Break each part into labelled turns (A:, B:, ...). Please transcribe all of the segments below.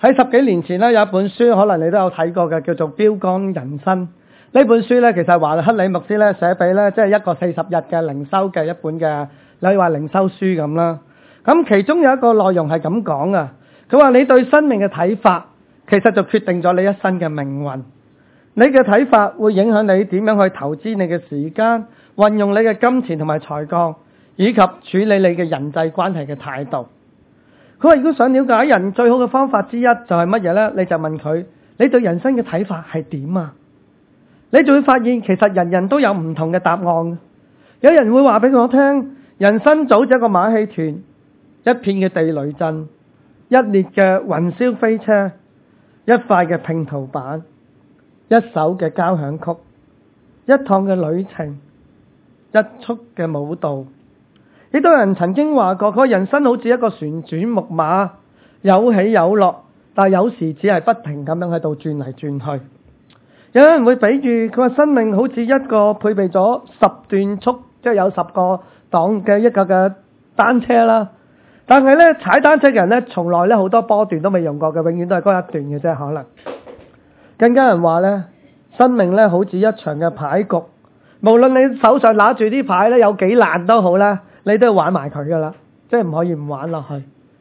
A: 喺10幾年前咧，有一本書可能你都有睇過嘅，叫做《標杆人生》。呢本書咧，其實華克里牧師咧寫俾咧，即係一個40日嘅靈修嘅一本嘅，你可以話靈修書咁啦。咁其中有一個內容係咁講啊，佢話你對生命嘅睇法，其實就決定咗你一生嘅命運。你嘅睇法會影響你點樣去投資你嘅時間，運用你嘅金錢同埋才幹，以及處理你嘅人際關係嘅態度。佢話如果想了解人最好嘅方法之一就係乜嘢呢？你就問佢，你對人生嘅睇法係點啊？你就會發現其實人人都有唔同嘅答案。有人會話俾我聽，人生就好似一個馬戲團，一片嘅地雷陣，一列嘅雲霄飛車，一塊嘅拼圖板，一首嘅交響曲，一趟嘅旅程，一束嘅舞蹈。亦都有人曾經話過，佢人生好似一個旋轉木馬，有起有落，但係有時只係不停咁樣喺度轉嚟轉去。有人會比喻佢話生命好似一個配備咗10段速，即係有10個檔嘅一個嘅單車啦。但係咧踩單車嘅人咧，從來咧好多波段都未用過嘅，永遠都係嗰一段嘅啫。可能更加人話咧，生命咧好似一場嘅牌局，無論你手上拿住啲牌咧有幾爛都好啦，你都要玩埋佢噶啦，即係唔可以唔玩落去。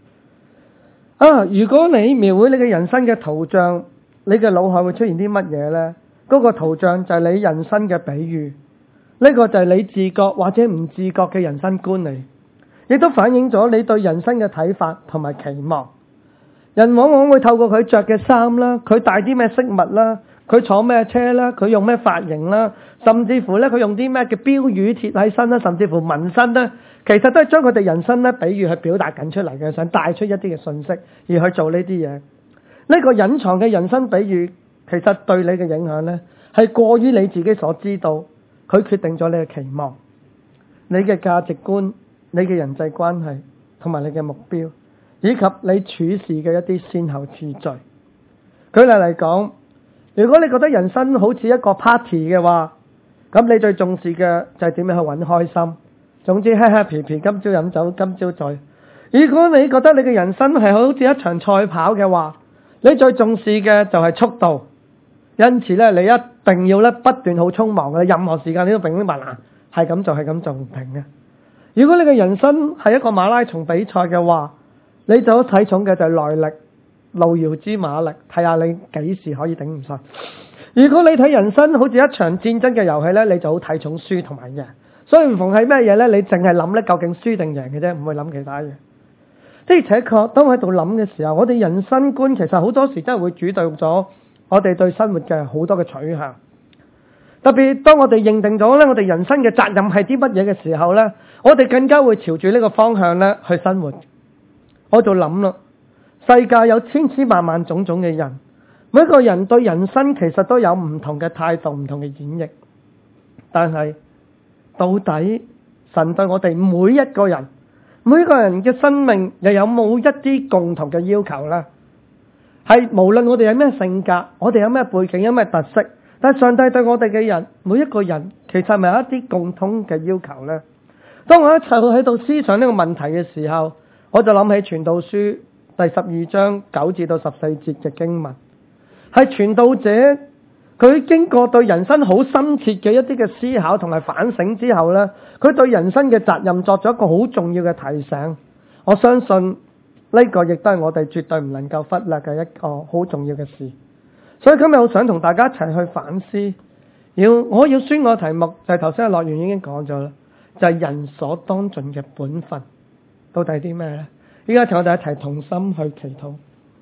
A: 如果你描繪你嘅人生嘅圖像，你嘅腦海會出現啲乜嘢呢？嗰個圖像就係你人生嘅比喻，呢個就係你自覺或者唔自覺嘅人生觀嚟，亦都反映咗你對人生嘅睇法同埋期望。人往往會透過佢着嘅衫啦，佢戴啲咩飾物啦，佢坐咩車啦，佢用咩髮型啦，甚至乎咧佢用啲咩嘅標語貼喺身啦，甚至乎紋身啦，其實都係將佢哋人生咧比喻去表達緊出嚟嘅，想帶出一啲嘅信息而去做呢啲嘢。呢個隱藏嘅人生比喻，其實對你嘅影響咧係過於你自己所知道，佢決定咗你嘅期望、你嘅價值觀、你嘅人際關係同埋你嘅目標，以及你處事嘅一啲先後次序。舉例嚟講，如果你覺得人生好似一個 party 嘅話，咁你最重視嘅就係點樣去搵開心。總之 happy， 今朝飲酒今朝醉。如果你覺得你嘅人生係好似一場賽跑嘅話，你最重視嘅就係速度。因此咧，你一定要咧不斷好匆忙嘅，任何時間你都並唔係係咁做唔停嘅。如果你嘅人生係一個馬拉松比賽嘅話，你就好睇重嘅就係耐力、路遙知馬力，睇下你幾時可以頂唔順。如果你睇人生好似一場戰爭嘅遊戲咧，你就好睇重輸同埋贏。所以唔逢係咩嘢咧，你淨係諗咧究竟輸定贏嘅啫，唔會諗其他嘢。的而且確，當我喺度諗嘅時候，我哋人生觀其實好多時真係會主導咗我哋對生活嘅好多嘅取向。特別當我哋認定咗咧，我哋人生嘅責任係啲乜嘢嘅時候咧，我哋更加會朝住呢個方向咧去生活。我就諗啦，世界有千千萬萬種種嘅人，每一個人對人生其實都有唔同嘅態度、唔同嘅演繹。但係到底神對我哋每一個人嘅生命又有冇一啲共同嘅要求呢？係無論我哋有咩性格，我哋有咩背景，有咩特色，但係上帝對我哋嘅人，每一個人其實係咪有一啲共通嘅要求呢？當我一齊喺度思想呢個問題嘅時候，我就諗起傳道書第12章9至到14節嘅經文，係傳道者佢經過對人生好深切嘅一啲嘅思考同埋反省之後呢，佢對人生嘅責任作咗一個好重要嘅提醒。我相信呢個亦都係我哋絕對唔能夠忽略嘅一個好重要嘅事。所以今日我想同大家一齊去反思，我要宣個題目就係頭先阿樂園已經講咗啦，就係人所當盡嘅本分。到底係啲咩呢？依家請我哋一齊同心去祈禱。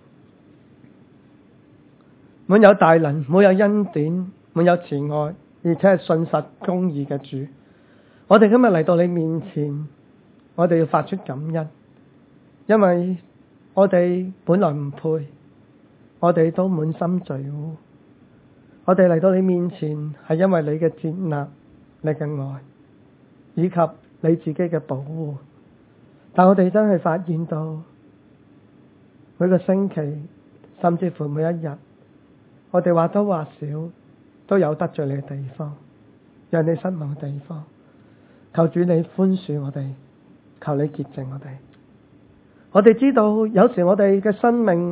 A: 滿有大能，滿有恩典，滿有慈愛，而且係信實公義嘅主，我哋今日嚟到你面前，我哋要發出感恩，因為我哋本來唔配，我哋都滿心罪污，我哋嚟到你面前係因為你嘅接納、你嘅愛，以及你自己嘅保護。但我哋真係發現到每個星期，甚至乎每一日，我哋或多或少都有得罪你嘅地方，讓你失望嘅地方。求主你寬恕我哋，求你潔淨我哋。我哋知道有時我哋嘅生命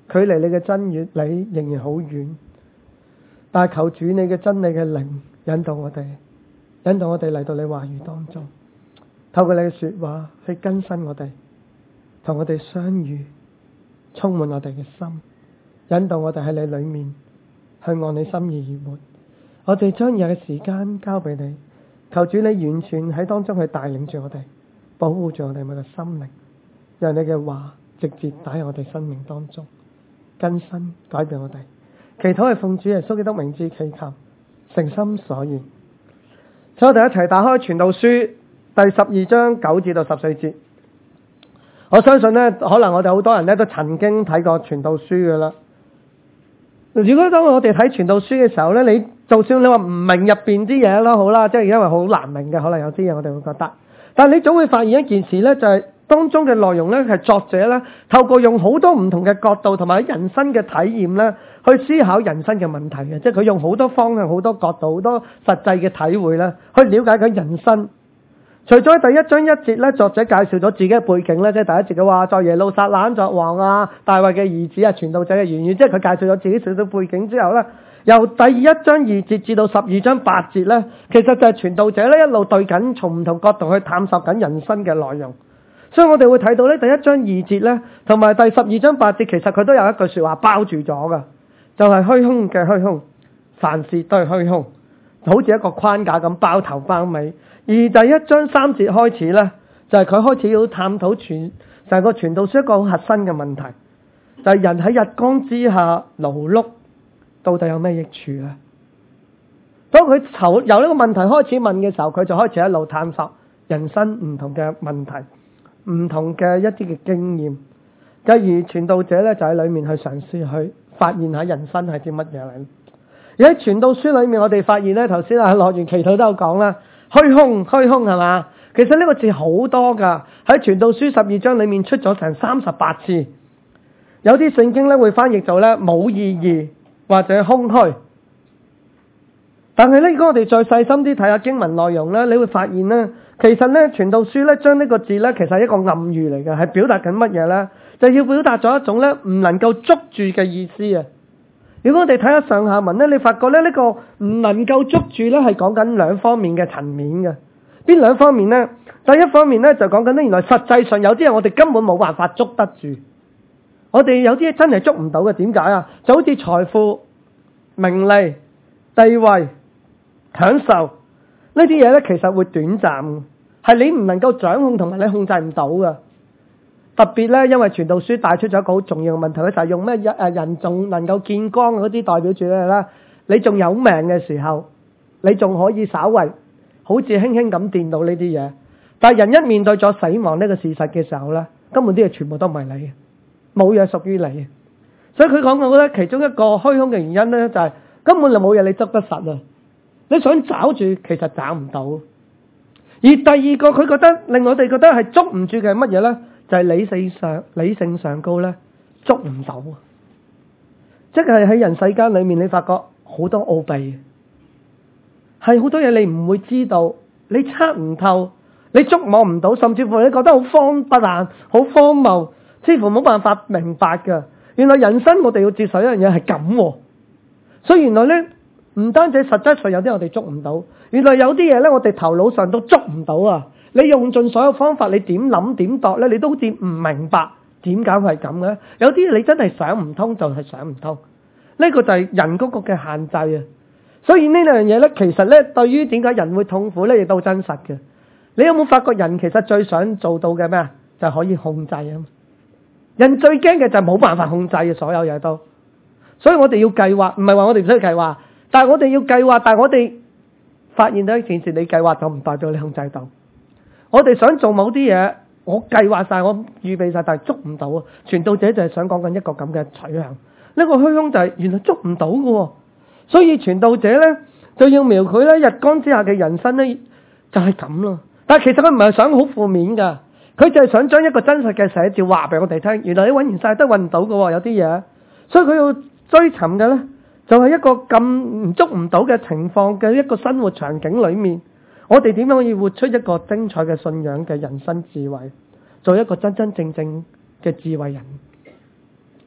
A: 距離你嘅真理仍然好遠，但係求主你嘅真理嘅靈引導我哋嚟到你話語當中，透過你嘅說話去更新我哋，同我哋相遇，充滿我哋嘅心，引導我哋喺你裏面去按你心意而活。我哋將日嘅時間交俾你，求主你完全喺當中去帶領住我哋，保護住我哋每個心靈，讓你嘅話直接打入我哋生命當中，更新改變我哋。祈禱係奉主耶穌基督名字祈求，誠心所願。所以我哋一齊打開傳道書第12章9至到14節。我相信呢，可能我哋好多人呢都曾經睇過傳道書噶啦。如果當我哋睇傳道書嘅時候呢，你就算你話唔明入邊啲嘢啦，好啦，即係因為好難明嘅，可能有啲嘢我哋會覺得，但係你總會發現一件事呢，就係當中嘅內容呢，係作者呢透過用好多唔同嘅角度同埋人生嘅體驗呢，去思考人生嘅問題嘅，即係佢用好多方向、好多角度、好多實際嘅體會呢，去了解緊人生。除咗第1章1節咧，作者介紹咗自己嘅背景咧，即係第一節嘅話，在耶路撒冷作王啊，大衛嘅兒子啊，傳道者嘅源源，即係佢介紹咗自己少少背景之後咧，由第1章2節至到12章8節咧，其實就係傳道者咧一路對緊從唔同角度去探索緊人生嘅內容。所以我哋會睇到咧，第1章2節咧，同埋第12章8節，其實佢都有一句說話包住咗㗎，就係虛空嘅虛空，凡事都係虛空，好似一個框架咁包頭包尾。而第1章3節開始呢，就係佢開始要探討成個傳道書一個好核心嘅問題，就係人喺日光之下勞碌，到底有咩益處呢？當佢由呢個問題開始問嘅時候，佢就開始一路探索人生唔同嘅問題，唔同嘅一啲嘅經驗。繼而傳道者呢，就喺裏面去嘗試去發現下人生係啲乜嘢嚟。而喺傳道書裏面，我哋發現呢，頭先阿樂園祈禱都有講啦。虛空係嘛？其實呢個字好多噶，喺傳道書12章裏面出咗成38次。有啲聖經咧會翻譯做咧冇意義或者空虛。但係咧，如果我哋再細心啲睇下經文內容咧，你會發現咧，其實咧傳道書咧將呢個字咧其實係一個暗喻嚟嘅，係表達緊乜嘢咧？就要表達咗一種咧唔能夠捉住嘅意思啊！如果我哋睇下上下文咧，你發覺咧呢個唔能夠捉住咧係講緊兩方面嘅層面嘅。邊兩方面呢？第一方面咧就講緊咧，原來實際上有啲嘢我哋根本冇辦法捉得住，我哋有啲嘢真係捉唔到嘅。點解啊？就好似財富、名利、地位、享受呢啲嘢咧，其實會短暫，係你唔能夠掌控同埋你控制唔到嘅。特別咧，因為傳道書帶出咗一個好重要嘅問題咧，就係用咩人仲能夠見光嗰啲代表住咧啦，你仲有命嘅時候，你仲可以稍為好似輕輕咁掂到呢啲嘢，但係人一面對咗死亡呢個事實嘅時候咧，根本啲嘢全部都唔係你嘅，冇嘢屬於你。所以佢講到咧，其中一個虛空嘅原因咧，就係根本就冇嘢你執得實啊！你想找住，其實找唔到。而第二個佢覺得令我哋覺得係捉唔住嘅係乜嘢咧？就係理性上高咧，捉唔到，即係喺人世間裏面，你發覺好多奧秘，係好多嘢你唔會知道，你測唔透，你捉摸唔到，甚至乎你覺得好荒不爛、好荒謬，似乎冇辦法明白㗎。原來人生我哋要接受一樣嘢係咁，所以原來咧唔單止實質上有啲我哋捉唔到，原來有啲嘢咧我哋頭腦上都捉唔到啊！你用盡所有方法，你點諗點度咧，你都好似唔明白點解會係咁嘅。有啲嘢你真係想唔通就係想唔通，呢個就係人嗰個嘅限制啊！所以呢兩樣嘢咧，其實咧對於點解人會痛苦咧，亦都真實嘅。你有冇發覺人其實最想做到嘅咩啊？就係可以控制啊！人最驚嘅就係冇辦法控制嘅所有嘢都。所以我哋要計劃，唔係話我哋唔需要計劃，但係我哋要計劃，但係我哋發現到一件事，你計劃就唔代表你控制到。我哋想做某啲嘢，我計劃晒，我預備晒，但係捉唔到啊！傳道者就係想講緊一個咁嘅取向，呢個虛空就係原來捉唔到嘅，所以傳道者咧就要描繪咧日光之下嘅人生咧就係咁咯。但係其實佢唔係想好負面噶，佢就係想將一個真實嘅寫照話俾我哋聽。原來你搵完晒都搵唔到嘅，有啲嘢，所以佢要追尋嘅咧就係一個咁捉唔到嘅情況嘅一個生活場景裏面。我哋點樣可以活出一個精彩嘅信仰嘅人生智慧，做一個真真正正嘅智慧人？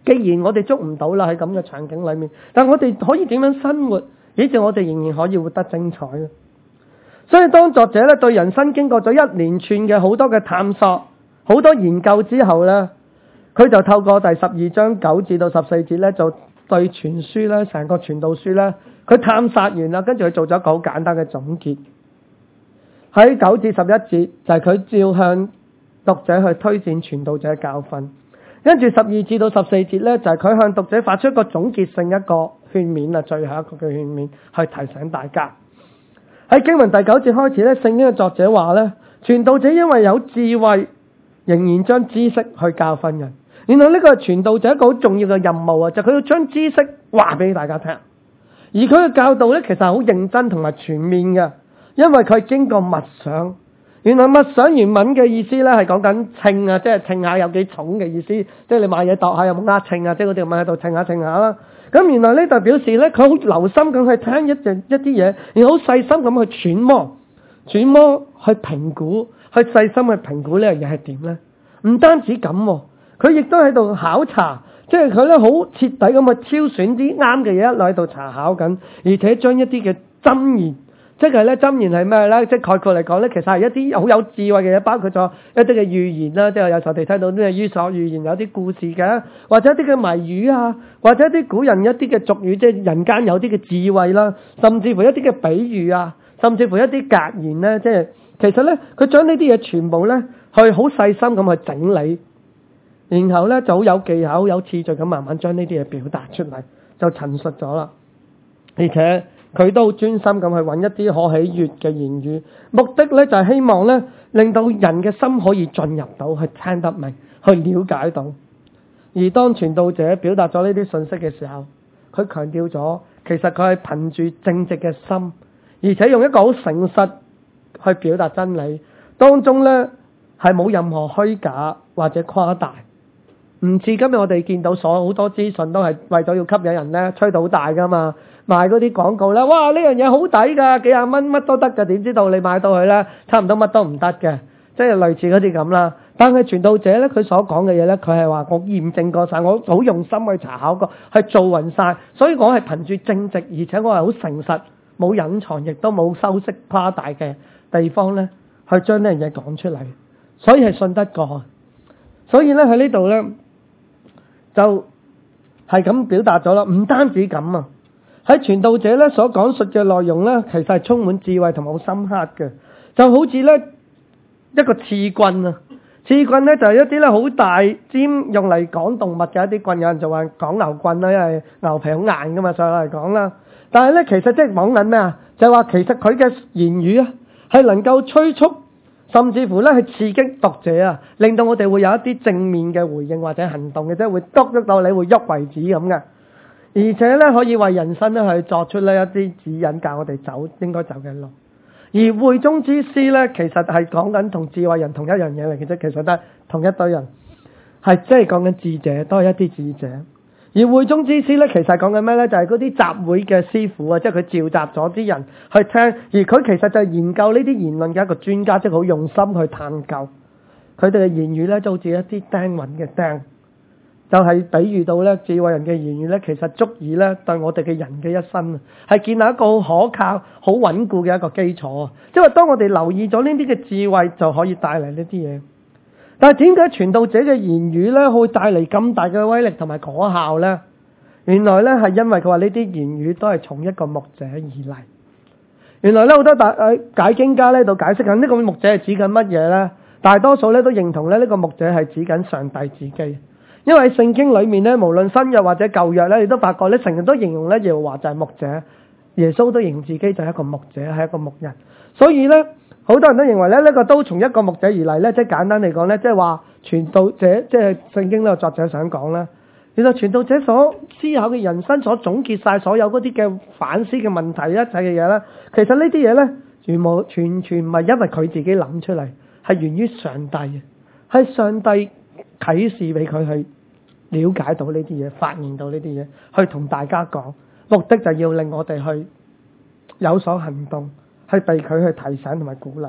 A: 既然我哋捉唔到啦喺咁嘅場景裏面，但我哋可以點樣生活，以致我哋仍然可以活得精彩咧？所以當作者咧對人生經過咗一連串嘅好多嘅探索、好多研究之後咧，佢就透過第12章9至到14節咧，就對全書咧成個傳道書咧，佢探索完啦，跟住佢做咗一個好簡單嘅總結。喺9至11節就係佢照向讀者去推薦傳道者嘅教訓，跟住12至到14節咧就係佢向讀者發出一個總結性一個勸勉啊，最後一個嘅勸勉去提醒大家。喺經文第9節開始咧，聖經嘅作者話咧，傳道者因為有智慧，仍然將知識去教訓人。原來呢個係傳道者一個好重要嘅任務啊，就係佢要將知識話俾大家聽。而佢嘅教導咧，其實係好認真同埋全面嘅，因為佢係經過默想。原來默想原文嘅意思咧係講緊稱啊，即係稱下有幾重嘅意思，即係你買嘢度下有冇呃稱啊，即係嗰啲咁喺度稱下啦。咁原來呢度表示咧，佢好留心咁去聽一啲嘢，然後好細心咁去揣摩去評估，去細心去評估呢樣嘢係點咧？唔單止咁，佢亦都喺度考察，即係佢咧好徹底咁去挑選啲啱嘅嘢，一路喺度查考緊，而且將一啲嘅箴言，即係咧箴言係咩咧？即係概括嚟講咧，其實係一啲好有智慧嘅嘢，包括咗一啲嘅預言啦，即係有時候我哋睇到啲於所預言有啲故事嘅，或者一啲嘅謎語啊，或者一啲古人一啲嘅俗語，即係人間有啲嘅智慧啦，甚至乎一啲嘅比喻啊，甚至乎一啲格言咧，即係其實咧佢將呢啲嘢全部咧去好細心咁去整理。然後咧就好有技巧、有次序咁慢慢將呢啲嘢表達出嚟，就陳述咗啦。而且佢都好專心咁去揾一啲可喜悅嘅言語，目的咧就係希望咧令到人嘅心可以進入到，去聽得明，去了解到。而當傳道者表達咗呢啲信息嘅時候，佢強調咗，其實佢係憑住正直嘅心，而且用一個好誠實去表達真理，當中咧係冇任何虛假或者誇大。唔似今日我哋見到好多資訊都係為咗要吸引人咧，吹到好大噶嘛，賣嗰啲廣告咧，哇呢樣嘢好抵噶，幾廿蚊乜都得噶，點知道你買到佢咧，差唔多乜都唔得嘅，即係類似嗰啲咁啦。但係傳道者咧，佢所講嘅嘢咧，佢係話我驗證過晒，我好用心去查考過，係做勻晒，所以我係憑住正直，而且我係好誠實，冇隱藏，亦都冇修飾誇大嘅地方咧，去將呢樣嘢講出嚟，所以係信得過。所以咧喺呢度咧。就係咁表達咗啦，唔單止咁啊！喺傳道者咧所講述嘅內容咧，其實係充滿智慧同埋好深刻嘅，就好似咧一個刺棍啊！刺棍咧就係一啲咧好大尖用嚟趕動物嘅一啲棍，有人就話趕牛棍啦，因為牛皮好硬噶嘛，所以嚟講啦。但係咧其實即係講緊咩啊？就係話其實佢嘅言語啊，係能夠催促。甚至乎咧係刺激讀者啊，令到我哋會有一啲正面嘅回應或者行動嘅，即係會喐到你會喐為止咁嘅。而且咧可以為人生咧去作出呢一啲指引，教我哋應該走嘅路。而會中之師咧，其實係講緊同智慧人同一樣嘢嚟嘅啫，其實都係同一堆人，係即係講緊智者，都係一啲智者。而會中之師咧，其實係講緊咩咧？就係嗰啲集會嘅師傅啊，即係佢召集咗啲人去聽，而佢其實就係研究呢啲言論嘅一個專家，即係好用心去探究佢哋嘅言語咧，就好似一啲釘穩嘅釘，就係比喻到咧智慧人嘅言語咧，其實足以咧對我哋嘅人嘅一生啊，係建立一個好可靠、好穩固嘅一個基礎啊！即係當我哋留意咗呢啲嘅智慧，就可以帶嚟呢啲嘢。但係點解傳道者嘅言語咧會帶嚟咁大嘅威力同埋果效咧？原來咧係因為佢話呢啲言語都係從一個牧者而嚟。原來咧好多解經家咧度解釋緊呢個牧者係指緊乜嘢咧？大多數咧都認同咧呢個牧者係指緊上帝自己，因為聖經裏面咧無論新約或者舊約咧，你都發覺咧成日都形容咧耶和華就係牧者，耶穌都形容自己就係一個牧者，係一個牧人，所以咧。好多人都認為咧，呢個都從一個牧者而嚟咧，即係簡單嚟講咧，即係話傳道者，即係聖經呢個作者想講咧，原來傳道者所思考嘅人生，所總結晒所有嗰啲嘅反思嘅問題，一切嘅嘢咧，其實呢啲嘢咧，全唔係因為佢自己諗出嚟，係源於上帝嘅，係上帝啟示俾佢去了解到呢啲嘢，發現到呢啲嘢，去同大家講，目的就要令我哋去有所行動。係被佢去提醒同埋鼓勵，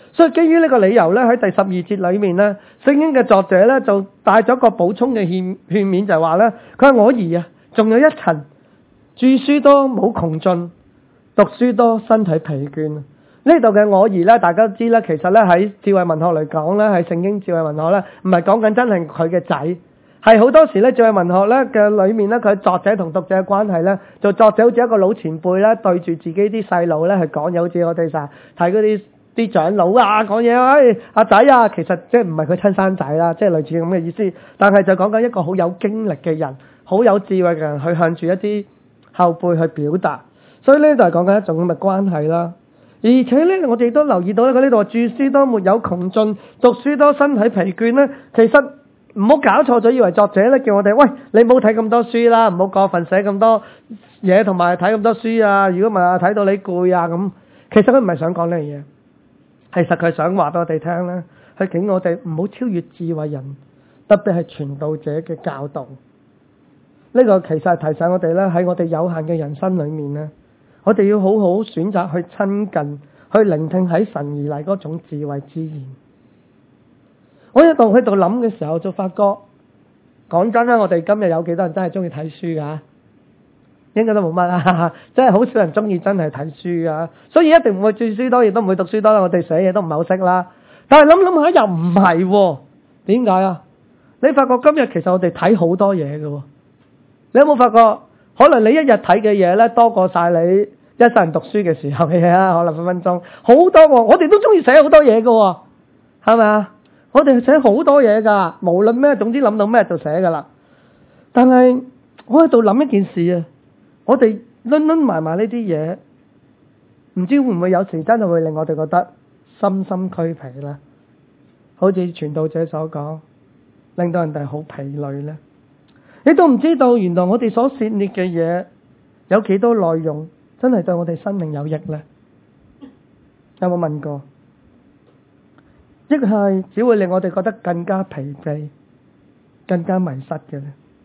A: 所以基於呢個理由咧，喺第12節裏面咧，聖經嘅作者咧就帶咗個補充嘅勸勉，就係話咧，佢話我兒啊，仲有一層，著書多冇窮盡，讀書多身體疲倦。呢度嘅我兒咧，大家都知咧，其實咧喺智慧文學嚟講咧，係聖經智慧文學咧，唔係講緊真係佢嘅仔。係好多時咧，智慧文學咧嘅裏面咧，佢作者同讀者嘅關係咧，就作者好似一個老前輩咧，對住自己啲細路咧去講嘢，好似我哋成日睇嗰啲長老啊講嘢，阿仔啊，其實即係唔係佢親生仔啦，即係類似咁嘅意思。但係就講緊一個好有經歷嘅人，好有智慧嘅人去向住一啲後輩去表達，所以呢度係講緊一種咁嘅關係啦。而且咧，我哋亦都留意到咧，佢呢度話著書多沒有窮盡，讀書多身體疲倦咧，其實唔好搞錯咗，以為作者咧叫我哋，喂，你唔好睇咁多書啦，唔好過分寫咁多嘢，同埋睇咁多書啊！如果唔係啊，睇到你攰啊咁。其實佢唔係想講呢樣嘢，其實佢想話俾我哋聽咧，去警我哋唔好超越智慧人，特別係傳道者嘅教導。呢個其實係提醒我哋咧，喺我哋有限嘅人生裏面咧，我哋要好好選擇去親近，去聆聽喺神而嚟嗰種智慧之言。我一度喺度諗嘅時候，就發覺，講真啦，我哋今日有幾多人真係中意睇書㗎？應該都冇乜啦，真係好少人中意真係睇書㗎。所以一定唔會著書多，亦都唔會讀書多啦。我哋寫嘢都唔係好識啦。但係諗諗下又唔係喎，點解啊？你發覺今日其實我哋睇好多嘢嘅喎。你有冇發覺？可能你一日睇嘅嘢咧，多過晒你一世人讀書嘅時候嘅嘢啦。可能分分鐘好多喎，我哋都中意寫好多嘢嘅喎，係咪啊？我哋寫好多嘢噶，無論咩，總之諗到咩就寫噶啦。但係我喺度諗一件事啊，我哋掄埋呢啲嘢，唔知會唔會有時真係會令我哋覺得身心俱疲咧？好似傳道者所講，令到人哋好疲累咧。你都唔知道，原來我哋所涉獵嘅嘢有幾多內容，真係對我哋生命有益咧？有冇問過？亦係只會令我哋覺得更加疲憊、更加迷失嘅咧。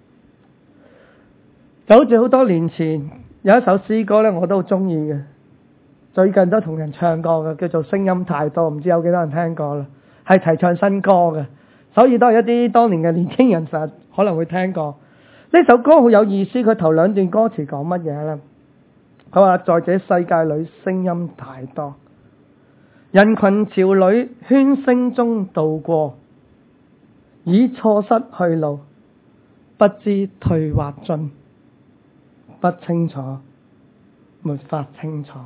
A: 就好似好多年前有一首詩歌咧，我都好中意嘅，最近都同人唱過嘅，叫做《聲音太多》，唔知有幾多人聽過啦。係提倡新歌嘅，所以都係一啲當年嘅年輕人實可能會聽過。呢首歌好有意思，佢頭兩段歌詞講乜嘢咧？佢話在這世界裏聲音太多，人群潮裏喧聲中度過，已錯失去路，不知退或進，不清楚，沒法清楚。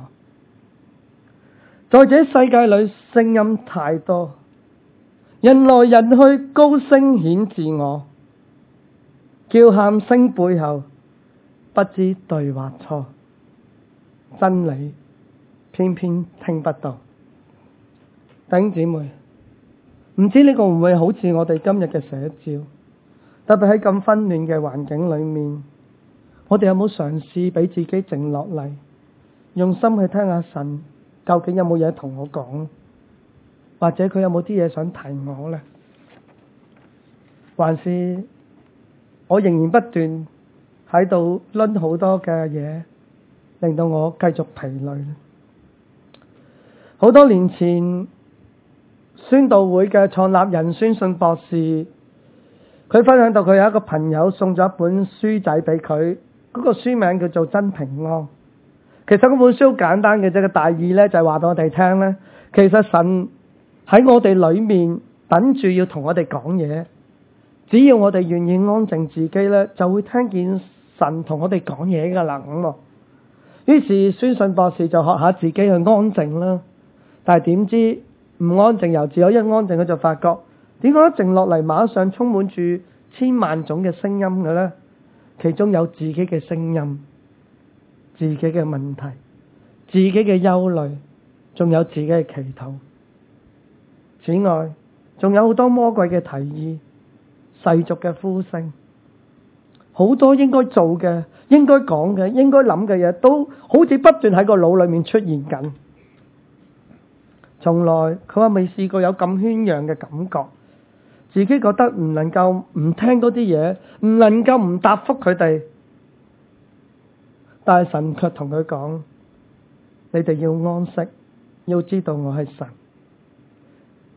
A: 在這世界裏聲音太多，人來人去高聲顯自我，叫喊聲背後不知對或錯，真理偏偏聽不到。弟兄姊妹，唔知呢個會唔會好似我哋今日嘅寫照？特別喺咁紛亂嘅環境裏面，我哋有冇嘗試俾自己靜落嚟，用心去聽下神究竟有冇嘢同我講，或者佢有冇啲嘢想提我呢？還是我仍然不斷喺度掄好多嘅嘢，令到我繼續疲累呢？好多年前，宣道會嘅創立人宣信博士，佢分享到佢有一個朋友送咗一本書仔俾佢，嗰個書名叫做《真平安》。其實嗰本書好簡單嘅啫，個大意咧就係話俾我哋聽咧，其實神喺我哋裏面等住要同我哋講嘢，只要我哋願意安靜自己咧，就會聽見神同我哋講嘢噶啦咁。於是宣信博士就學下自己去安靜啦，但係點知唔安靜又自有一安靜，佢就發覺點解一靜落嚟馬上充滿住千萬種嘅聲音嘅咧？其中有自己嘅聲音、自己嘅問題、自己嘅憂慮，仲有自己嘅祈禱。此外，仲有好多魔鬼嘅提議、世俗嘅呼聲，好多應該做嘅、應該講嘅、應該諗嘅嘢，都好似不斷喺個腦裏面出現緊。從來佢話未試過有咁喧嚷嘅感覺，自己覺得唔能夠唔聽嗰啲嘢，唔能夠唔答覆佢哋。但係神卻同佢講：你哋要安息，要知道我係神。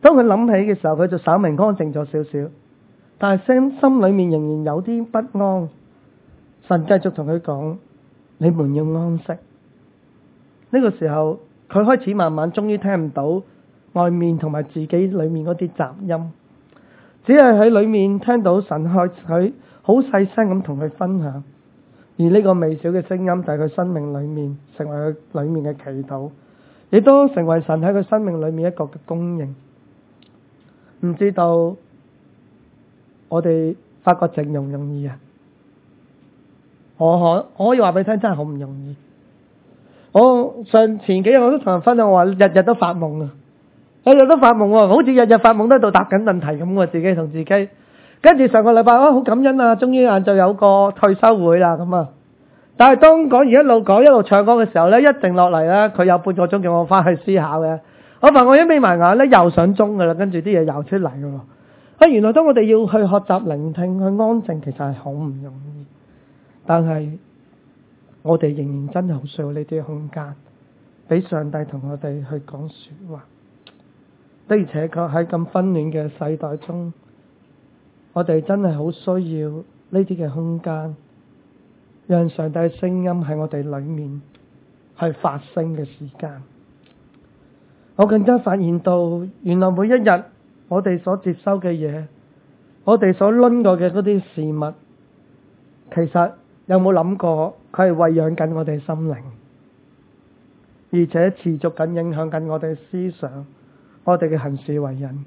A: 當佢諗起嘅時候，佢就稍微安靜咗少少，但係心裏面仍然有啲不安。神繼續同佢講：你們要安息。呢個時候，佢開始慢慢終於聽唔到外面同埋自己裏面嗰啲雜音，只係喺裏面聽到神開佢好細聲咁同佢分享。而呢個微小嘅聲音就係佢生命裏面成為佢裏面嘅祈禱，亦都成為神喺佢生命裏面一個嘅供應。唔知道我哋發覺靜容唔容易啊？我可以話俾你聽，真係好唔容易。我前幾日我都同人分享，我話日日都發夢啊，日日都發夢喎，好似日日發夢都喺度答緊問題咁喎，自己同自己。跟住上個禮拜好感恩啊，終於晏晝有個退休會啦咁啊。但係當講完一路講一路唱歌嘅時候呢，一定落嚟呢，佢有半個鐘叫我翻去思考嘅。我發覺我一眯埋眼呢，又上鐘噶啦，跟住啲嘢又出嚟噶咯。原來當我哋要去學習聆聽去安靜，其實係好唔容易。但係我哋仍然真係好需要呢啲空間，俾上帝同我哋去講說話。的而且確喺咁紛亂嘅世代中，我哋真係好需要呢啲嘅空間，讓上帝嘅聲音喺我哋裏面去發聲嘅時間。我更加發現到，原來每一日我哋所接收嘅嘢，我哋所攆過嘅嗰啲事物，其實有冇諗過佢係餵養緊我哋心靈，而且持續緊影響緊我哋思想，我哋嘅行事為人。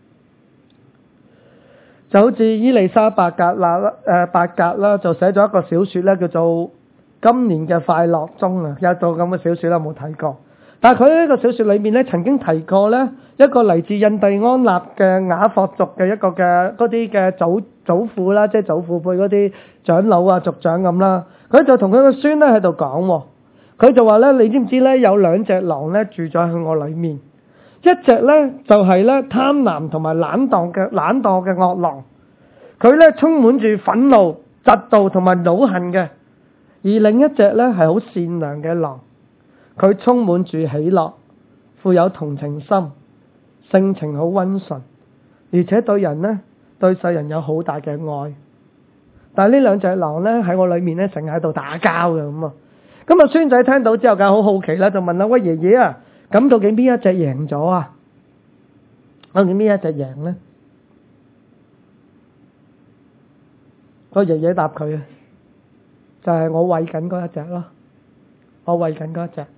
A: 就好似伊麗莎白格啦，就寫咗一個小說咧，叫做《今年嘅快樂鐘》啊，有一套咁嘅小說啦，冇睇過。但係佢呢個小說裏面咧，曾經提過咧一個嚟自印第安納嘅雅霍族嘅一個嘅嗰啲嘅祖父啦，即係祖父輩嗰啲長老啊、族長咁啦。佢就同佢個孫咧喺度講，佢就話咧：你知唔知咧有兩隻狼咧住咗喺我裏面？一隻咧就係咧貪婪同埋懶惰嘅惡狼，佢咧充滿住憤怒、嫉妒同埋惱恨嘅；而另一隻咧係好善良嘅狼，佢充滿住喜樂，富有同情心，性情好溫順，而且對人呢，對世人有好大嘅愛。但係呢兩隻狼咧喺我裏面咧成日喺度打交嘅咁啊！咁啊孫仔聽到之後梗係好好奇啦，就問啦：喂，爺爺啊，咁究竟邊一隻贏咗啊？究竟邊一隻贏呢？個爺爺答佢啊，就係我餵緊嗰一隻咯，我餵緊嗰一隻。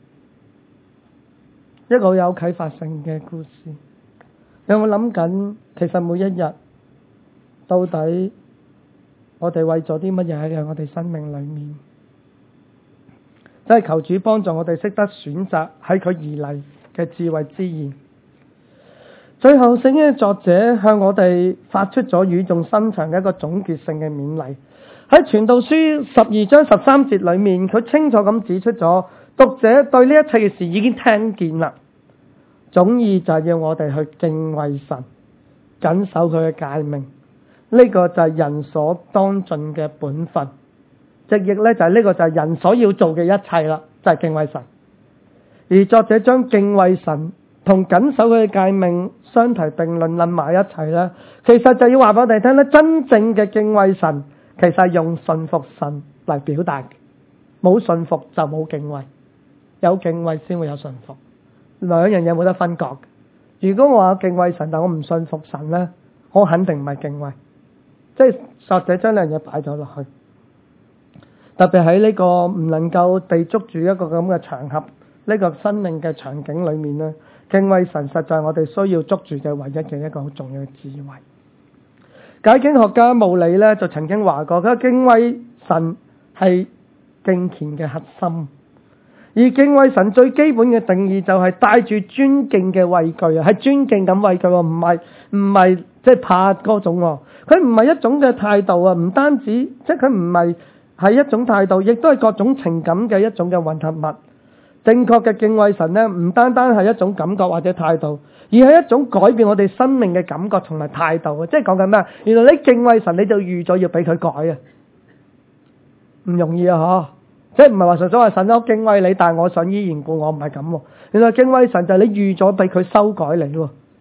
A: 一個好有啟發性嘅故事。有冇諗緊，其實每一日到底我哋為咗啲乜嘢喺我哋生命裏面？真係求主幫助我哋識得選擇喺佢而嚟嘅智慧之言。最後聖經嘅作者向我哋發出咗語重心長嘅一個總結性嘅勉勵。喺傳道書12章13節裏面，佢清楚咁指出咗讀者對呢一切嘅事已經聽見啦。總意就係要我哋去敬畏神，謹守佢嘅誡命。呢個就係人所當盡嘅本分。直譯咧就係呢個就係人所要做嘅一切啦，就係敬畏神。而作者將敬畏神同謹守佢嘅誡命相提並論諗埋一齊咧，其實就要話俾我哋聽咧，真正嘅敬畏神其實係用信服神嚟表達嘅。冇信服就冇敬畏，有敬畏先會有信服，兩樣嘢冇得分割。如果我有敬畏神，但我唔信服神咧，我肯定唔係敬畏。即係作者將兩樣嘢擺咗落去。特別喺呢個唔能夠被捉住一個咁嘅場合，呢個生命嘅場景裏面咧，敬畏神實在係我哋需要捉住嘅唯一嘅一個好重要嘅智慧。解經學家穆里咧就曾經話過，佢敬畏神係敬虔嘅核心，而敬畏神最基本嘅定義就係帶住尊敬嘅畏懼啊，係尊敬咁畏懼喎，唔係即係怕嗰種喎。佢唔係一種嘅態度啊，唔單止即係佢唔係一種態度，亦都係各種情感嘅一種嘅混合物。正確嘅敬畏神呢，唔單單係一種感覺或者態度，而係一種改變我哋生命嘅感覺同埋態度啊！即係講緊咩？原來你敬畏神，你就預咗要俾佢改啊，唔容易啊！嗬，即係唔係話純粹話神，我敬畏你，但係我想依然故我唔係咁。原來敬畏神就係你預咗俾佢修改你喎。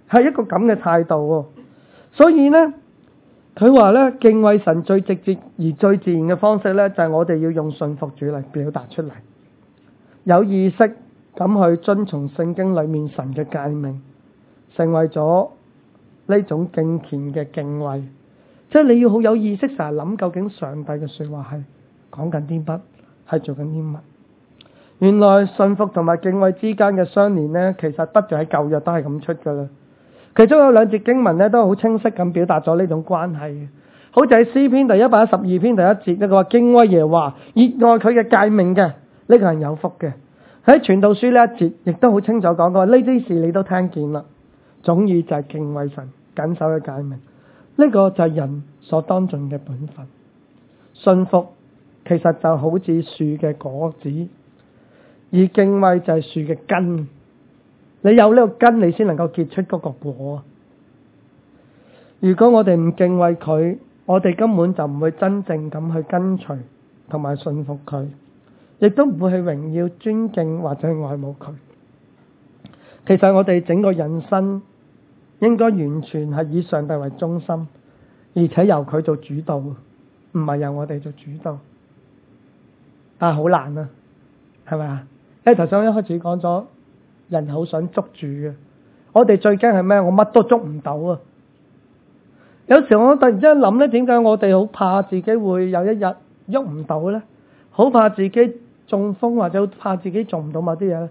A: 係一個咁嘅態度喎。所以呢，佢話呢，敬畏神最直接而最自然嘅方式呢，就係我哋要用信服主嚟表達出嚟，有意識咁去遵從聖經裏面神嘅誡命，成為咗呢種敬虔嘅敬畏。即係你要好有意識，成日諗究竟上帝嘅說話係講緊啲乜，係做緊啲乜。原來信服同埋敬畏之間嘅相連呢，其實不斷喺舊約都係咁出噶啦。其中有兩節經文呢，都好清晰咁表達咗呢種關係嘅。好似喺詩篇第112篇第1節，呢個話敬畏耶和華，熱愛佢嘅誡命嘅，呢個人有福嘅。喺傳道書呢一節，亦都好清楚講過，呢啲事你都聽見啦。總意就係敬畏神，謹守嘅誡命，呢個就係人所當盡嘅本分。信服其實就好似樹嘅果子，而敬畏就係樹嘅根。你有呢個根，你先能夠結出嗰個果。如果我哋唔敬畏佢，我哋根本就唔會真正咁去跟隨同埋信服佢，亦都唔會去榮耀、尊敬或者愛慕佢。其實我哋整個人生應該完全係以上帝為中心，而且由佢做主導，唔係由我哋做主導。但係好難啊，係咪啊？因為頭先一開始講咗，人好想捉住嘅。我哋最驚係咩？我乜都捉唔到啊！有時我突然之間諗咧，點解我哋好怕自己會有一日喐唔到咧？好怕自己中風，或者好怕自己做唔到某啲嘢咧？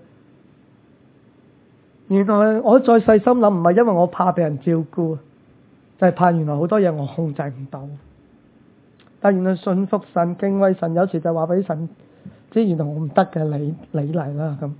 A: 原來我再細心諗，唔係因為我怕俾人照顧，就係怕原來好多嘢我控制唔到。但原來信服神、敬畏神，有時就話俾神知，原來我唔得嘅，你嚟啦咁。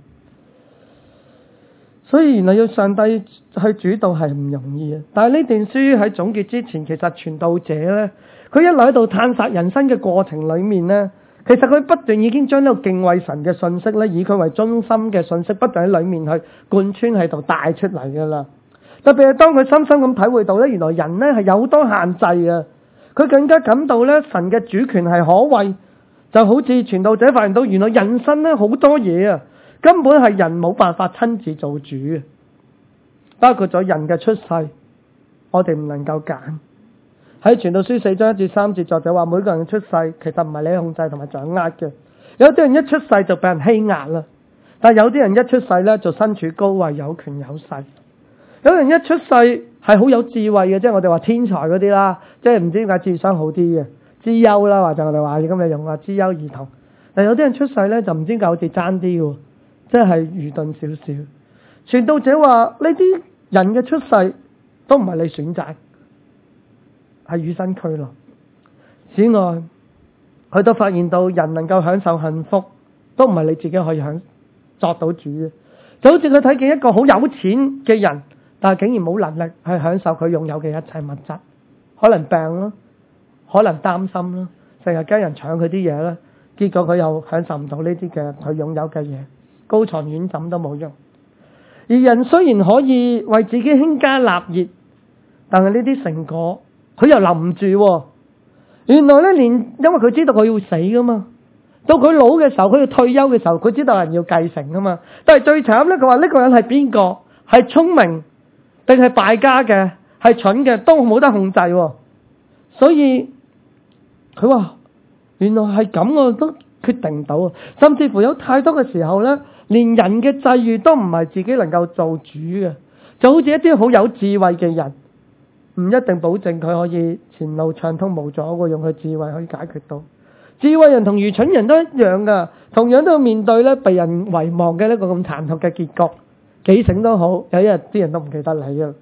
A: 所以原來要上帝去主導係唔容易嘅。但係呢段書喺總結之前，其實傳道者呢，佢一路喺度探索人生嘅過程裏面呢，其實佢不斷已經將呢個敬畏神嘅信息呢，以佢為中心嘅信息，不斷喺裏面去貫穿喺度帶出嚟噶啦。特別係當佢深深咁體會到呢，原來人呢係有好多限制啊，佢更加感到呢，神嘅主權係可畏，就好似傳道者發現到，原來人生呢好多嘢啊，根本係人冇辦法親自做主嘅，包括咗人嘅出世，我哋唔能夠揀。喺傳道書4章1至3節，作者話每個人嘅出世其實唔係你控制同埋掌握嘅。有啲人一出世就俾人欺壓啦，但有啲人一出世呢就身處高位，有權有勢。有人一出世係好有智慧嘅，即係我哋話天才嗰啲啦，即係唔知點解智商好啲嘅，資優啦，或者我哋話今日用話資優兒童。但有啲人出世呢就唔知點解好似爭啲嘅，即係愚鈍少少。傳道者話呢啲人嘅出世都唔係你選擇，係與生俱來。此外，佢都發現到人能夠享受幸福，都唔係你自己可以作到主嘅。就好似佢睇見一個好有錢嘅人，但係竟然冇能力去享受佢擁有嘅一切物質，可能病啦，可能擔心啦，成日驚人搶佢啲嘢啦，結果佢又享受唔到呢啲嘅佢擁有嘅嘢，高床軟枕都冇用。而人雖然可以為自己興家立業，但係呢啲成果佢又留唔住。原來呢，因為佢知道佢要死噶嘛，到佢老嘅時候，佢要退休嘅時候，佢知道人要繼承噶嘛。但係最慘呢，佢話呢個人係邊個？係聰明定係敗家嘅？係蠢嘅都冇得控制。所以佢話原來係咁，我都決定唔到。甚至乎有太多嘅時候呢，連人嘅際遇都唔係自己能夠做主嘅，就好似一啲好有智慧嘅人，唔一定保證佢可以前路暢通無阻嘅，用佢智慧可以解決到。智慧人同愚蠢人都一樣噶，同樣都要面對咧被人遺忘嘅呢個咁殘酷嘅結局。幾醒都好，有一日啲人都唔記得你啊。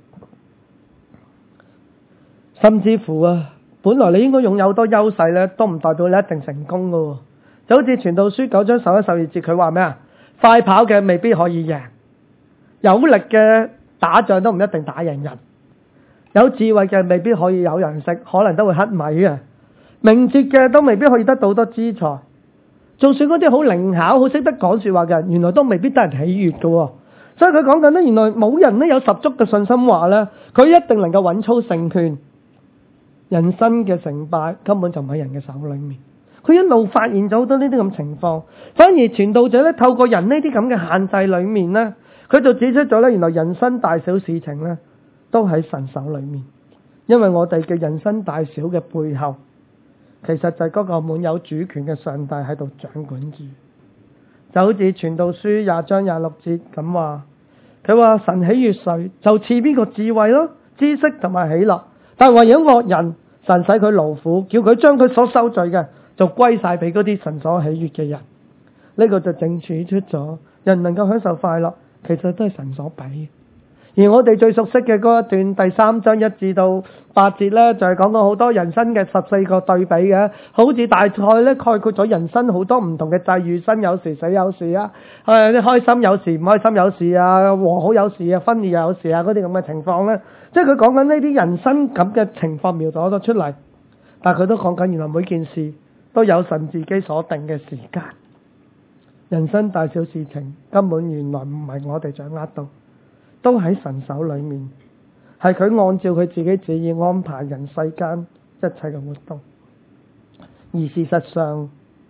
A: 甚至乎啊，本來你應該擁有好多優勢咧，都唔代表你一定成功噶。就好似傳道書9章11、12節，佢話咩啊？快跑嘅未必可以贏，有力嘅打仗都唔一定打贏人，有智慧嘅未必可以有人識，可能都會乞米嘅。明哲嘅都未必可以得到好多資財，就算嗰啲好靈巧、好識得講說話嘅人，原來都未必得人喜悅嘅。所以佢講緊呢，原來冇人呢有十足嘅信心話呢，佢一定能夠穩操勝券。人生嘅成敗根本就唔喺人嘅手裏面。佢一路發現咗好多呢啲咁情況，反而傳道者呢，透過人呢啲咁嘅限制裏面呢，佢就指出咗呢，原來人生大小事情呢， 都喺神手裏面。因為我哋嘅人生大小嘅背後，其實就係嗰個滿有主權嘅上帝喺度掌管住。就好似傳道書20章26節咁話，佢話神喜悅誰，就賜邊個智慧咯、知識同埋喜樂。但係為咗惡人，神使佢勞苦，叫佢將佢所收罪嘅就歸晒俾嗰啲神所喜悅嘅人。呢個就正指出咗，人能夠享受快樂，其實都係神所俾。而我哋最熟悉嘅嗰一段第3章1至到8節呢，就係講到好多人生嘅14個對比嘅，好似大概呢概括咗人生好多唔同嘅際遇，生有時死有時啊，開心有時唔開心有時啊，和好有時啊，分裂又有時啊，嗰啲咁嘅情況呢，即係佢講緊呢啲人生咁嘅情況描述咗出嚟，但係佢都講緊原來每件事都有神自己所定嘅時間。人生大小事情根本原來唔係我哋掌握到，都喺神手裏面，係佢按照佢自己旨意安排人世間一切嘅活動。而事實上，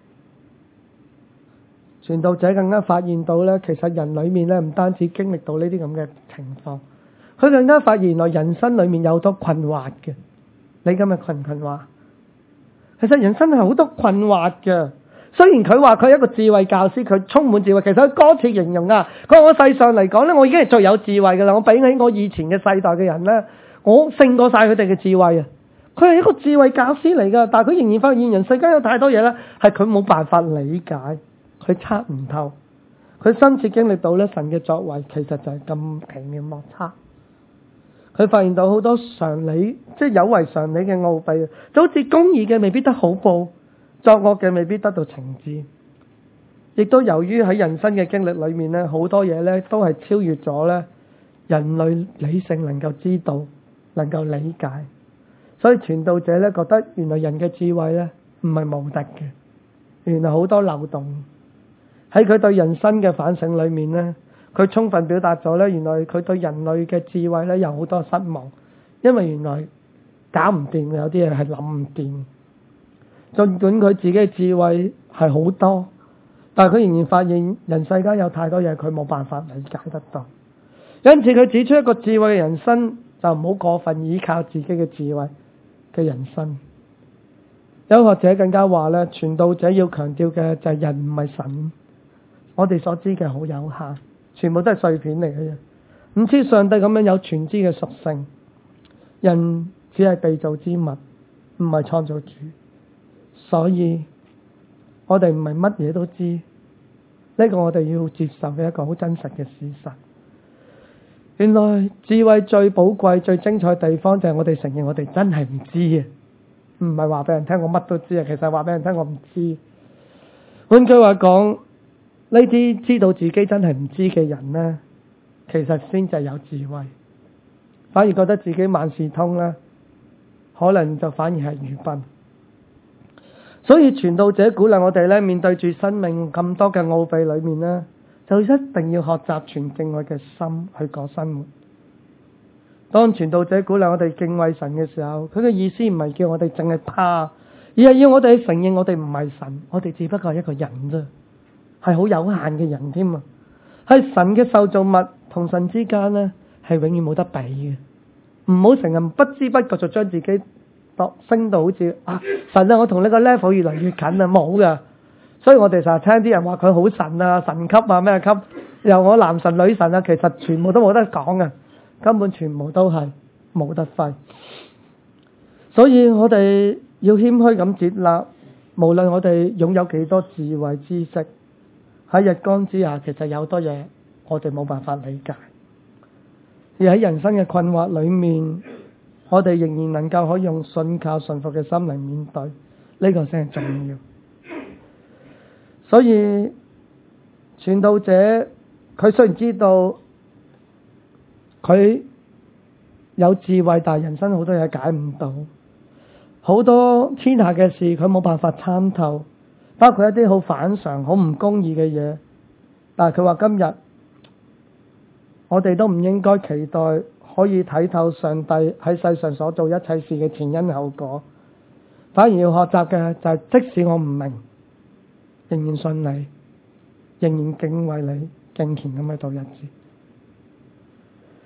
A: 傳道者更加發現到呢，其實人裏面呢，唔單止經歷到呢啲咁嘅情況，佢更加發現原來人生裏面有好多困惑嘅。你今日困唔困惑？其實人生係好多困惑嘅。雖然佢話佢係一個智慧教師，佢充滿智慧，其實佢歌詞形容啊，佢話我世上嚟講呢，我已經係最有智慧噶啦，我比起我以前嘅世代嘅人呢，我勝過晒佢哋嘅智慧啊！佢係一個智慧教師嚟噶，但係佢仍然發現人世間有太多嘢呢，係佢冇辦法理解，佢測唔透，佢深切經歷到呢，神嘅作為其實就係咁奇妙莫測。佢發現到好多常理，即係有違常理嘅奧秘，就好似公義嘅未必得好報，作惡嘅未必得到懲治，亦都由於喺人生嘅經歷裏面呢，好多嘢呢都係超越咗呢人類理性能夠知道、能夠理解，所以傳道者呢覺得原來人嘅智慧呢唔係無敵嘅，原來好多漏洞。喺佢對人生嘅反省裏面呢，佢充分表達咗呢，原來佢對人類嘅智慧呢有好多失望，因為原來搞唔掂，有啲嘢係諗唔掂。儘管佢自己嘅智慧係好多，但係佢仍然發現人世間有太多嘢佢冇辦法理解得到。因此佢指出一個智慧嘅人生就唔好過分依靠自己嘅智慧嘅人生。有學者更加話呢，傳道者要強調嘅就係人唔係神，我哋所知嘅好有限，全部都係碎片嚟嘅啫，唔似上帝咁樣有全知嘅屬性。人只係被造之物，唔係創造主。所以我哋唔係乜嘢都知，呢個我哋要接受嘅一個好真實嘅事實。原來智慧最寶貴、最精彩嘅地方就係我哋承認我哋真係唔知嘅，唔係話俾人聽我乜都知啊，其實話俾人聽我唔知。換句話講，呢啲知道自己真係唔知嘅人呢，其實先至係有智慧，反而覺得自己萬事通呢，可能就反而係愚笨。所以傳道者鼓勵我哋咧，面對住生命咁多嘅奧秘裏面咧，就一定要學習存敬畏嘅心去過生活。當傳道者鼓勵我哋敬畏神嘅時候，佢嘅意思唔係叫我哋淨係怕，而係要我哋承認我哋唔係神，我哋只不過係一個人啫，係好有限嘅人添啊！係神嘅受造物同神之間咧，係永遠冇得比嘅。唔好成日不知不覺就將自己升到好似神啊，我同呢個 level 越嚟越近啊，冇噶。所以我哋成日聽啲人話佢好神啊，神級啊，咩級，又我男神女神啊，其實全部都冇得講啊，根本全部都係冇得揮。所以我哋要謙虛咁接納，無論我哋擁有幾多智慧知識，喺日光之下，其實有好多嘢我哋冇辦法理解。而喺人生嘅困惑裏面，我哋仍然能夠可以用信靠順服嘅心嚟面對，呢個先係重要。所以傳道者佢雖然知道佢有智慧，但係人生好多嘢解唔到，好多天下嘅事佢冇辦法參透，包括一啲好反常、好唔公義嘅嘢。但係佢話今日我哋都唔應該期待可以睇透上帝喺世上所做一切事嘅前因後果，反而要學習嘅就係即使我唔明，仍然信你，仍然敬畏你，敬虔咁去度日子。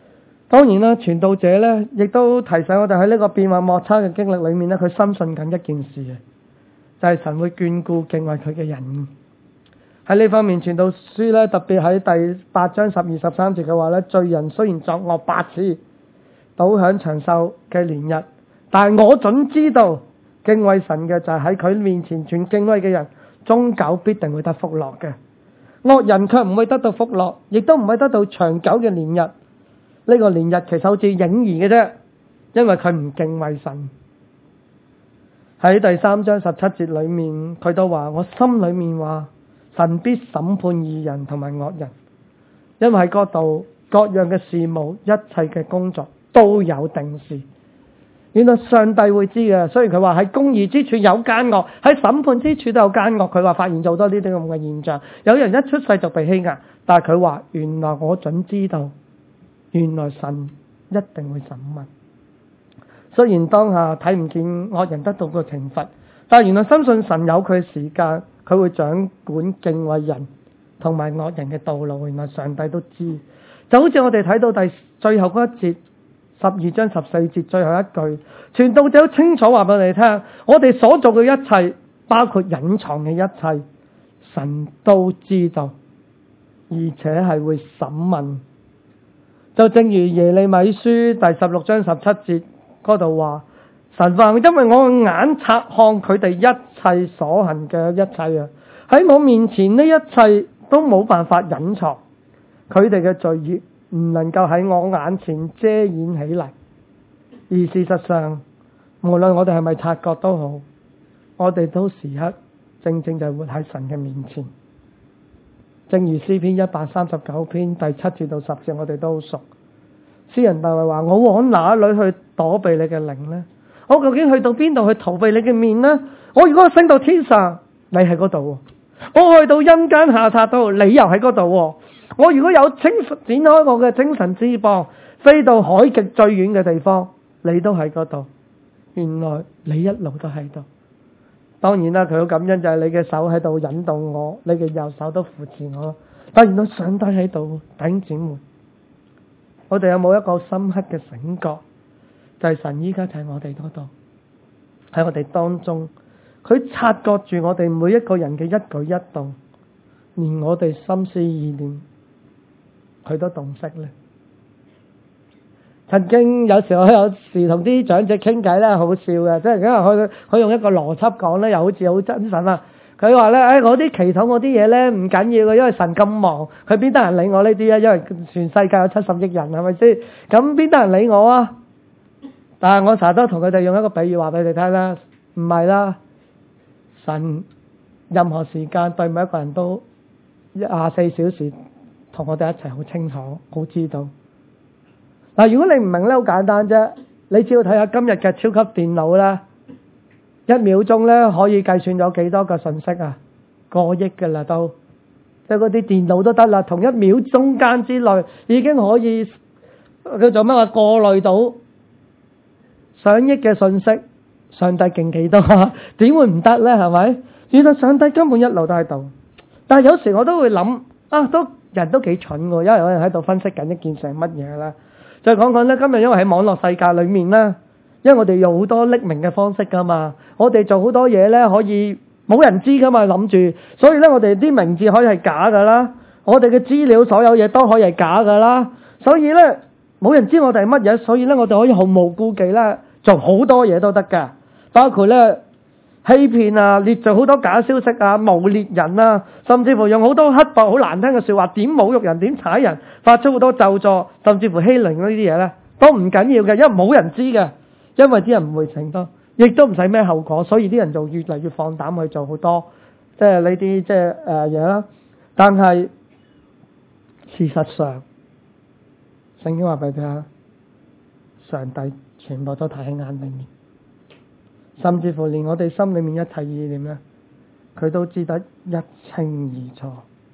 A: 當然啦，傳道者咧亦都提醒我哋喺呢個變幻莫測嘅經歷裏面咧，佢深信緊一件事嘅，就係神會眷顧敬畏佢嘅人。喺呢方面，傳道書咧特別喺第8章12、13節嘅話咧，罪人雖然作惡百次，倒享長壽嘅年日，但係我準知道敬畏神嘅就係喺佢面前存敬畏嘅人，終久必定會得福樂嘅。惡人卻唔會得到福樂，亦都唔會得到長久嘅年日。呢個年日其實好似影兒嘅啫，因為佢唔敬畏神。喺第3章17節裏面，佢都話：我心裏面話，神必審判義人同埋惡人，因為喺嗰度各樣嘅事務、一切嘅工作都有定時。原來上帝會知嘅，雖然佢話喺公義之處有奸惡，喺審判之處都有奸惡。佢話發現咗好多呢啲咁嘅現象，有人一出世就被欺壓，但係佢話原來我準知道。原來神一定會審問，雖然當下睇唔見惡人得到個懲罰，但係原來深信神有佢嘅時間，佢會掌管敬畏人同埋惡人嘅道路。原來上帝都知，就好似我哋睇到最後嗰一節12章14節最後一句，傳道者清楚話俾我哋聽，我哋所做嘅一切，包括隱藏嘅一切，神都知道，而且係會審問。就正如耶利米書第16章17節嗰度話，神話因為我嘅眼察看佢哋一切所行嘅一切啊，喺我面前呢一切都冇辦法隱藏，佢哋嘅罪孽唔能夠喺我眼前遮掩起嚟。而事實上，無論我哋係咪察覺都好，我哋都時刻正正就活喺神嘅面前。正如詩篇139篇第7節到10節，我哋都好熟。詩人大衛話：我往哪裏去躲避你嘅靈呢？我究竟去到邊度去逃避你嘅面呢？我如果升到天上，你喺嗰度；我去到陰間下榻度，你又喺嗰度。我如果有展開我嘅精神之邦，飛到海極最遠嘅地方，你都喺嗰度。原來你一路都喺度。當然啦，佢好感恩就係你嘅手喺度引導我，你嘅右手都扶持我。但原來上帝喺度，弟兄姊妹，我哋有冇一個深刻嘅醒覺？就係神依家就喺我哋嗰度，喺我哋當中，佢察覺住我哋每一個人嘅一舉一動，連我哋心思意念，佢都洞悉咧。曾經有時我有時同啲長者傾偈咧，好笑嘅，即係因為佢用一個邏輯講咧，又好似好真實啊。佢話咧，我啲祈禱嗰啲嘢咧唔緊要嘅，因為神咁忙，佢邊得人理我呢啲啊？因為全世界有70億人，係咪先？咁邊得人理我啊？但係我成日都同佢哋用一個比喻話俾你聽啦，唔係啦，神任何時間對每一個人都24小時同我哋一齊，好清楚，好知道。嗱，如果你唔明咧，好簡單啫，你只要睇下今日嘅超級電腦啦，1秒鐘咧可以計算咗幾多個信息啊？過億㗎啦都，即係嗰啲電腦都得啦，同1秒鐘間之內已經可以叫做乜話過濾到上億嘅信息。上帝勁幾多啊？點會唔得咧？係咪？原來上帝根本一路都喺度，但係有時我都會諗人都幾蠢喎，因為有人喺度分析緊一件事係乜嘢啦。再講講咧，今日因為喺網絡世界裏面咧，因為我哋用好多匿名嘅方式噶嘛，我哋做好多嘢咧可以冇人知噶嘛，諗住，所以咧我哋啲名字可以係假噶啦，我哋嘅資料所有嘢都可以係假噶啦，所以咧冇人知我哋係乜嘢，所以咧我哋可以毫無顧忌咧做好多嘢都得㗎，包括咧欺騙啊，列做好多假消息啊，誣衊人啊，甚至乎用好多刻薄好難聽嘅說話，點侮辱人，點踩人，發出好多咒詛，甚至乎欺凌呢啲嘢咧，都唔緊要嘅，因為冇人知嘅，因為啲人唔會承擔，亦都唔使咩後果，所以啲人就越嚟越放膽去做好多即係呢啲即係嘢啦。但係事實上，聖經話俾你聽，上帝全部都睇喺眼裏面。甚至乎連我哋心裏面一切意念咧，佢都知得一清二楚。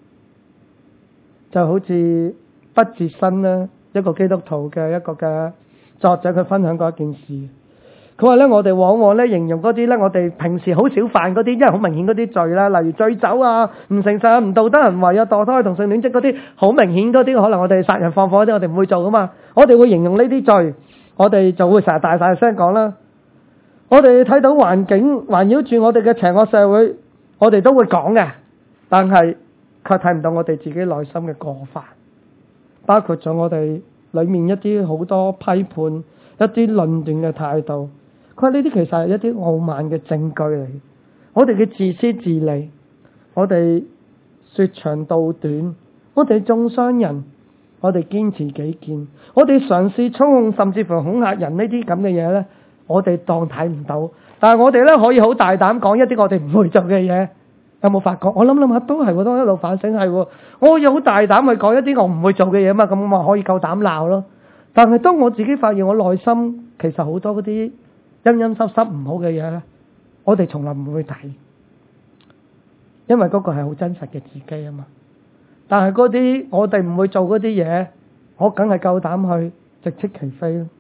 A: 就好似不節身咧，一個基督徒嘅一個嘅作者，佢分享過一件事。 佢話咧，我哋往往咧形容嗰啲咧，我哋平時好少犯嗰啲，因為好明顯嗰啲罪啦，例如醉酒啊、唔誠實啊、唔道德行為啊、墮胎同性戀即嗰啲，好明顯嗰啲，可能我哋殺人放火嗰啲，我哋唔會做噶嘛。我哋會形容呢啲罪，我哋就會成日大聲講啦。我哋睇到環境環繞住我哋嘅邪惡社會，我哋都會講嘅，但係卻睇唔到我哋自己內心嘅過犯，包括咗我哋裏面一啲好多批判、一啲論斷嘅態度。佢話呢啲其實係一啲傲慢嘅證據嚟，我哋嘅自私自利，我哋說長道短，我哋中傷人，我哋堅持己見，我哋嘗試操控甚至乎恐嚇人呢啲咁嘅嘢呢，我哋當睇唔到，但係我哋呢可以好大膽講一啲我哋唔會做嘅嘢。有冇發覺？我諗下都係喎，當一路反省係喎，我有好大膽去講一啲我唔會做嘅嘢嘛，咁我咪可以夠膽鬧咯。但係當我自己發現我內心其實好多嗰啲陰陰濕濕唔好嘅嘢咧，我哋從來唔會睇，因為嗰個係好真實嘅自己啊嘛。但係嗰啲我哋唔會做嗰啲嘢，我梗係夠膽去直斥其非咯。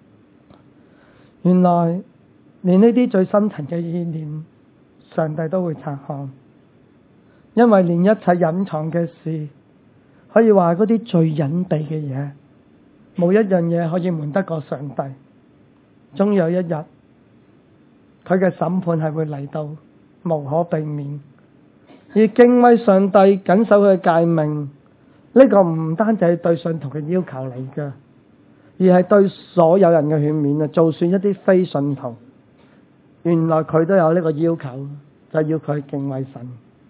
A: 原來連呢啲最深層嘅意念，上帝都會察看，因為連一切隱藏嘅事，可以話嗰啲最隱秘嘅嘢，冇一樣嘢可以瞞得過上帝。終有一日，佢嘅審判係會嚟到，無可避免。而敬畏上帝、謹守佢嘅誡命，呢個唔單止係對信徒嘅要求嚟㗎，而係對所有人嘅勸勉啊！就算一啲非信徒，原來佢都有呢個要求，就係要佢敬畏神。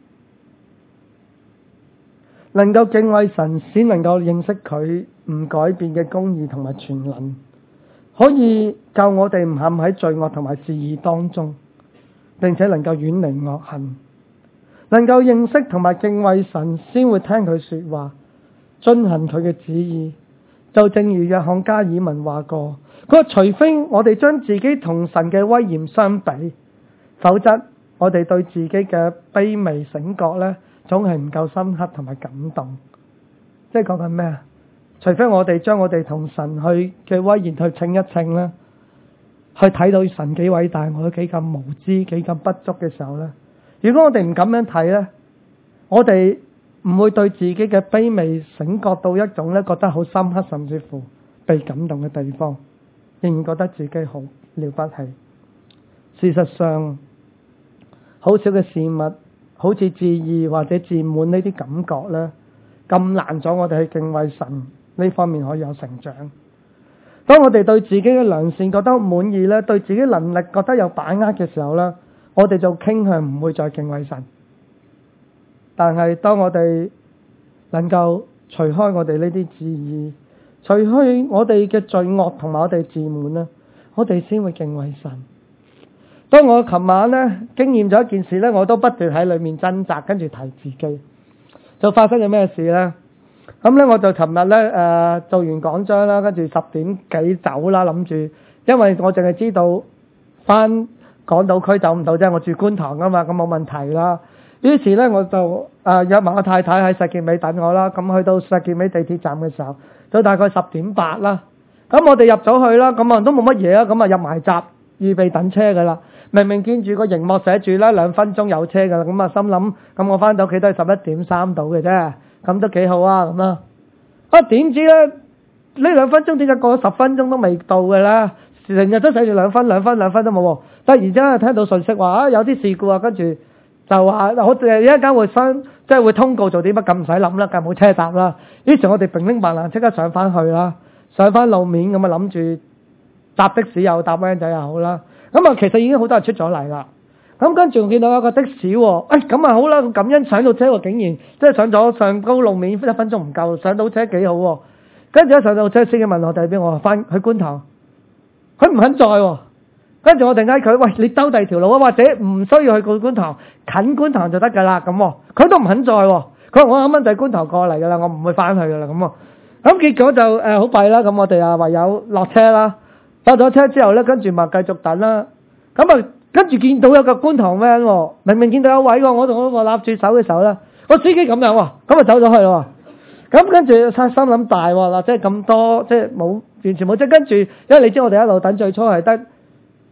A: 能夠敬畏神，先能夠認識佢唔改變嘅公義同埋全能，可以救我哋唔陷喺罪惡同埋自義當中，並且能夠遠離惡行。能夠認識同埋敬畏神，先會聽佢說話，遵行佢嘅旨意。就正如約翰加爾文話過，佢話除非我哋將自己同神嘅威嚴相比，否則我哋對自己嘅卑微醒覺呢，總係唔夠深刻同埋感動。即係講緊咩啊？除非我哋將我哋同神去嘅威嚴去稱一稱啦，去睇到神幾偉大，我都幾咁無知、幾咁不足嘅時候呢。如果我哋唔咁樣睇呢，我哋唔會對自己嘅卑微醒覺到一種呢覺得好深刻，甚至乎被感動嘅地方，仍然覺得自己好了不起。事實上，好少嘅事物，好似自義或者自滿呢啲感覺呢，咁難咗我哋去敬畏神呢方面可以有成長。當我哋對自己嘅良善覺得滿意呢，對自己能力覺得有把握嘅時候呢，我哋就傾向唔會再敬畏神。但係當我哋能夠除開我哋呢啲自義，除去我哋嘅罪惡同埋我哋自滿呢，我哋先會敬畏神。當我琴晚呢經驗咗一件事呢，我都不斷喺裏面掙扎，跟住提自己，就發生咗咩事呢？咁呢，我就琴日呢做完講章啦，跟住10點幾走啦，諗住，因為我淨係知道翻港島區走唔到啫，我住觀塘啊嘛，咁冇問題啦。於是呢，我就約埋我太太喺石硤尾等我啦。咁去到石硤尾地鐵站嘅時候，就大概10點8啦。咁我哋入咗去啦，咁都冇乜嘢啊，咁入埋閘預備等車噶啦。明明見住個熒幕寫住啦2分鐘有車噶啦，咁心諗，咁我翻到屋企都係11點3到嘅啫，咁都幾好啊咁啦。點知呢，呢2分鐘點解過咗10分鐘都未到嘅啦？成日都寫住2分都冇喎。突然之間聽到訊息話有啲事故啊，跟住就話我哋一陣間會會通告做啲乜，咁唔使諗啦，梗係冇車搭啦。於是我哋乒鈴白蘭即刻上翻去啦，上翻路面咁啊，諗住搭的士又搭 van 仔又好啦。咁其實已經好多人出咗嚟啦。咁跟住我見到一個的士喎，咁好啦，感恩上到車喎，竟然即係上咗上高路面1分鐘唔夠，上到車幾好喎。跟住一上到車，司機問我哋邊，我話翻去觀塘，佢唔肯載喎。跟住我哋嗌佢，喂，你兜第二條路啊，或者唔需要去觀塘，近觀塘就得噶啦。咁佢都唔肯載喎。佢話我啱啱就係觀塘過嚟噶啦，我唔會翻去噶啦。咁結果就好弊啦。咁我哋唯有落車啦。落咗車之後咧，跟住咪繼續等啦。咁跟住見到有個觀塘 van 喎，明明見到有位喎，我同我攬住手嘅時候咧，個司機咁樣喎，咁走咗去咯。咁跟住心諗大喎，即係咁多，即係冇完全冇。即係跟住，因為你知我哋一路等最初係得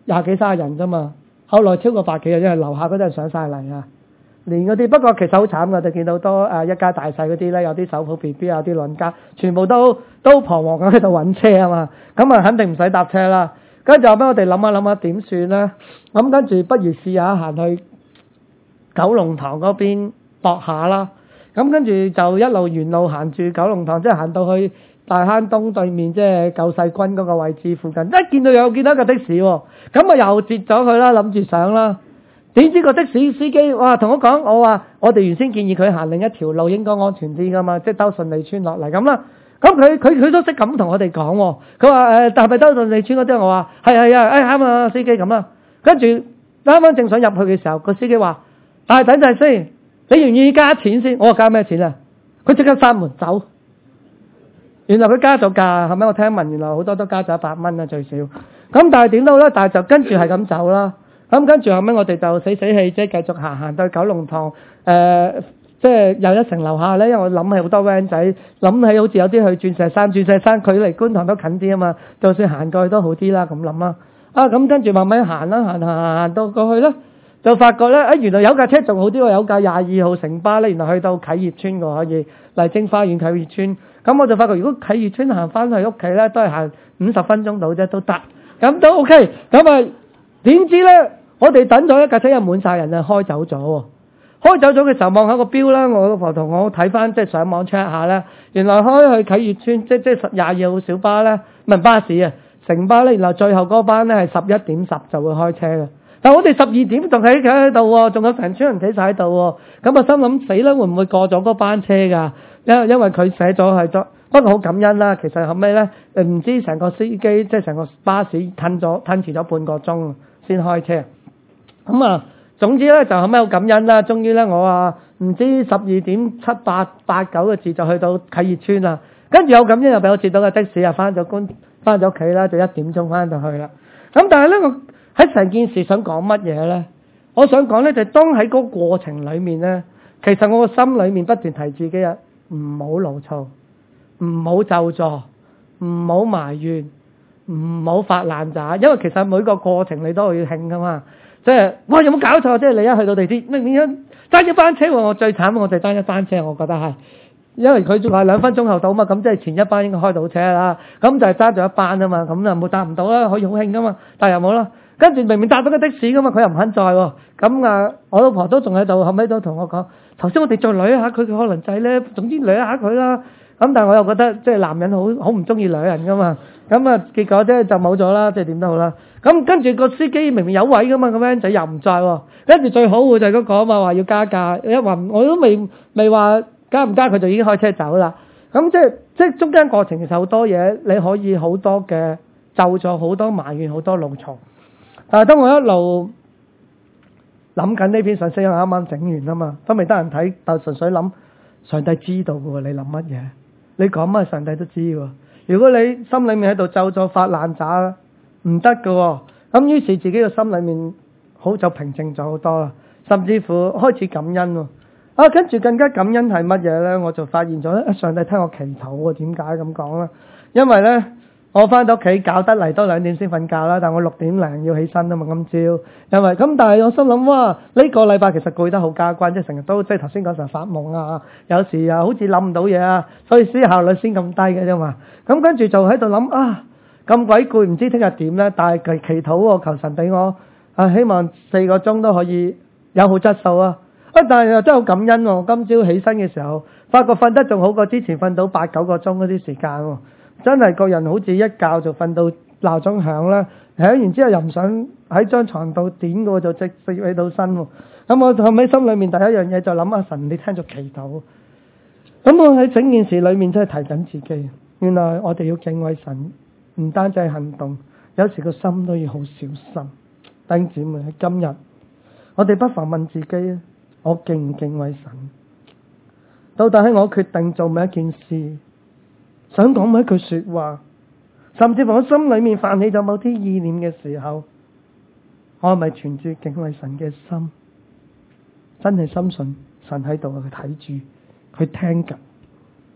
A: 20幾30人啫嘛，後來超過100幾人，因為樓下嗰啲人上晒嚟啊，連嗰啲，不過其實好慘㗎，我哋見到多一家大細嗰啲咧，有啲手抱 BB 啊，有啲老人家，全部都彷徨咁喺度揾車啊嘛，咁啊肯定唔使搭車啦。跟住後尾我哋諗下點算咧？咁跟住不如試下行去九龍塘嗰邊搏下啦。咁跟住就一路沿路行住九龍塘，即係行到去大坑東對面，即係救世軍嗰個位置附近。一見到一個的士喎，咁啊又截咗佢啦，諗住上啦。點知個的士司機哇同我講，我話我哋原先建議佢行另一條路應該安全啲噶嘛，即係兜順利村落嚟咁啦。咁佢都識咁同我哋講喎。佢話但係咪兜順利村嗰啲？我話係啊，啱啊，司機咁啦。跟住啱啱正想入去嘅時候，個司機話：等陣先，你願唔願意加錢先？我話加咩錢啊？佢即刻閂門走。原來佢加咗價，後尾我聽聞原來好多都加咗100蚊啊最少。咁但係點都好啦，但係就跟住係咁走啦。咁跟住後尾我哋就死氣即係繼續行到九龍塘即係又一層樓下咧，因為我諗起好多 van 仔，諗起好似有啲去鑽石山距離觀塘都近啲啊嘛，就算行過去都好啲啦咁諗啦。咁跟住慢慢行啦，行到過去咧，就發覺咧，原來有架車仲好啲喎，有架22號城巴咧，原來去到啟業村嘅，可以麗晶花園啟業村。咁我就發覺如果啟業村行翻去屋企咧，都係行50分鐘到啫，都得，咁都 OK。咁啊點知咧，我哋等咗一架車又滿晒人啊，開走咗喎。開走咗嘅時候望下個錶啦，我老婆同我睇翻即係上網 check 下咧，原來開去啟業村即係22號小巴咧，唔係巴士啊，城巴咧，原來最後嗰班咧係11點10就會開車嘅。但係我哋12點仲喺度喎，仲有成村人企晒喺度喎。咁啊心諗死啦，會唔會過咗嗰班車㗎？因為佢寫咗係咗，不過好感恩啦。其實後尾咧唔知成個司機即係成個巴士褪遲咗半個鐘先開車。咁啊〜總之咧就後尾好感恩啦，終於咧我話唔知12點7、8、9個字就去到啟業村啦，跟住有感恩又俾我接到個的士啊，翻咗屋企啦，就1點鐘翻到去啦。咁但係咧我喺成件事想講乜嘢咧？我想講咧就當喺嗰個過程裡面咧，其實我個心裡面不斷提自己啊，唔好牢騷，唔好咒詛，唔好埋怨，唔好發爛渣，因為其實每個過程你都要興噶嘛。即係哇有冇搞錯？即係你一去到地鐵，明明單一班車喎，我最慘我就單一班車，我覺得係，因為佢仲係2分鐘後到嘛，咁即係前一班應該開到車啦，咁就係揸咗一班啊嘛，咁就冇搭唔到啦，可以好興噶嘛，但係又冇啦。跟住明明搭到個的士噶嘛，佢又唔肯載喎，咁我老婆都仲喺度，後尾都同我講，頭先我哋再捋一下佢，可能就係咧，總之捋一下佢啦。咁但係我又覺得即係男人好唔中意捋人噶嘛，咁結果即係就冇咗啦，即係點都好啦。咁跟住個司機明明有位噶嘛，個 van 仔又唔載喎。跟住最好會就係嗰個啊嘛，話要加價，一話我都未話加唔加，佢就已經開車走啦。咁即係中間過程其實好多嘢，你可以好多嘅咒詛，好多埋怨，好多怒嘈。但係當我一路諗緊呢篇信息，我啱啱整完啊嘛，都未得人睇，但純粹諗上帝知道嘅喎，你諗乜嘢？你講乜上帝都知喎。如果你心裏面喺度咒詛發爛渣，唔得嘅喎。咁於是自己嘅心裏面好就平靜咗好多啦，甚至乎開始感恩喎。跟住更加感恩係乜嘢呢？我就發現咗上帝聽我祈禱喎。點解咁講呢？因為呢，我翻到屋企搞得嚟都2點先瞓覺啦，但我6點零要起身啊嘛，今朝。因為咁，但係我心諗哇，呢個禮拜其實攰得好交關，即係成日都即係頭先講成日發夢啊，有時啊好似諗唔到嘢啊，所以思考率先咁低嘅啫嘛。咁跟住就喺度諗咁鬼攰，唔知聽日點呢？但係祈禱喎，求神俾我希望4個鐘都可以有好質素啊！但係又真係好感恩喎，今朝起身嘅時候，發覺瞓得仲好過之前瞓到8、9個鐘嗰啲時間喎。真係個人好似一覺就瞓到鬧鐘響啦，響完之後又唔想喺張床度點嘅，就直接起到身喎。咁我後尾心裏面第一樣嘢就諗神，你聽咗祈禱。咁我喺整件事裏面真係提緊自己，原來我哋要敬畏神，唔單止係行動，有時個心都要好小心。弟兄姊妹，喺今日我哋不妨問自己，我敬唔敬畏神？到底喺我決定做每一件事，想講每一句說話，甚至乎我心裏面泛起咗某啲意念嘅時候，我係咪存住敬畏神嘅心？真係深信神喺度，佢睇住，佢聽緊。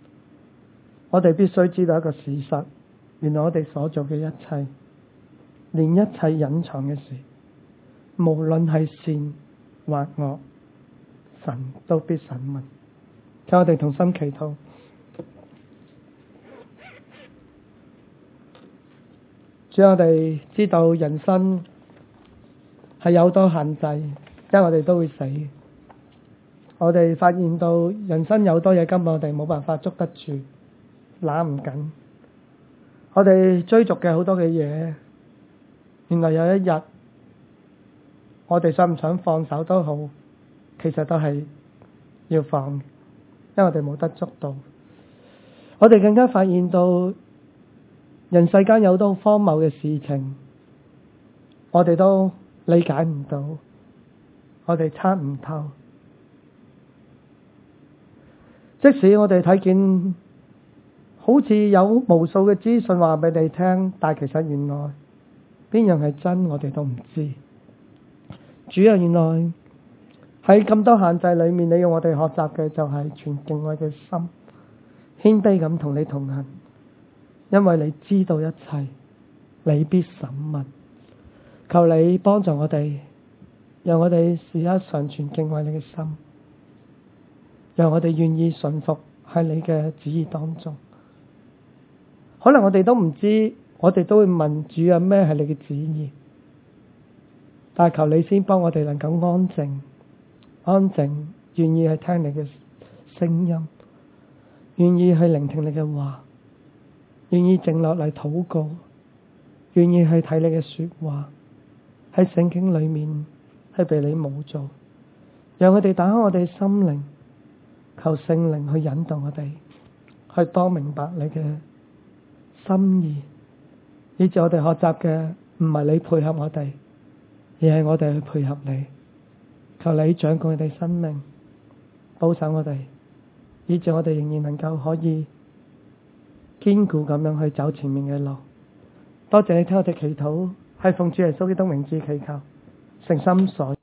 A: 我哋必須知道一個事實，原來我哋所做嘅一切， 連一切隱藏嘅事，無論係善或惡，神都必審問。請我哋同心祈禱。主，我哋知道人生係有好多限制，因為我哋都會死。我哋發現到人生有好多嘢根本我哋冇辦法捉得住，攬唔緊。我哋追逐嘅好多嘅嘢，原來有一日我哋想唔想放手都好，其實都係要放，因為我哋冇得捉到。我哋更加發現到人世間有好多荒謬嘅事情，我哋都理解唔到，我哋猜唔透。即使我哋睇見好似有無數嘅資訊話俾你聽，但其實原來邊樣係真，我哋都唔知。主啊，原來喺咁多限制裏面，你要我哋學習嘅就係全敬畏嘅心，謙卑咁同你同行，因為你知道一切，你必審問。求你幫助我哋，讓我哋時刻常存敬畏你嘅心，讓我哋願意順服喺你嘅旨意當中。可能我哋都唔知，我哋都會問主啊，咩係你嘅旨意？但係求你先幫我哋能夠安靜，願意去聽你嘅聲音，願意去聆聽你嘅話，願意靜落嚟禱告，願意去睇你嘅說話，喺聖經裏面係被你冇做，讓我哋打開我哋心靈，求聖靈去引導我哋，去多明白你嘅心意，以致我哋學習嘅唔係你配合我哋，而係我哋去配合你。求你掌管我哋生命，保守我哋，以致我哋仍然能夠可以堅固咁樣去走前面嘅路。多謝你聽我哋祈禱，係奉主耶穌基督名字祈求，誠心所願。